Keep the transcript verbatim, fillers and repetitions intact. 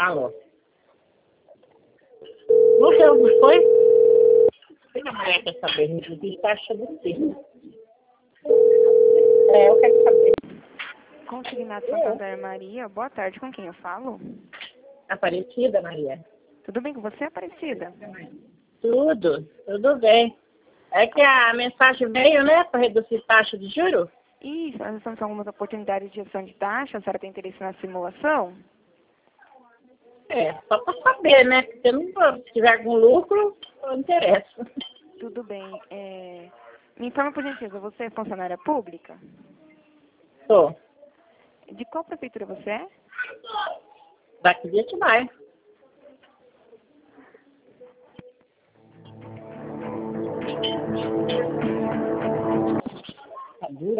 Alô? Morreu, não foi? O que a mulher quer saber? Me taxa do filho. É, eu quero saber. Consignado Santander Maria, boa tarde, com quem eu falo? Aparecida, Maria? Tudo bem com você, Aparecida? Tudo, tudo bem. É que a mensagem veio, né, para reduzir taxa de juros? Isso, nós estamos com algumas oportunidades de gestão de taxa, a senhora tem interesse na simulação? É, só para saber, né? Porque não, se tiver algum lucro, não interessa. Tudo bem. É... Me informa, por gentileza, você é funcionária pública? Tô. De qual prefeitura você é? Daqui a gente vai. Tá dura?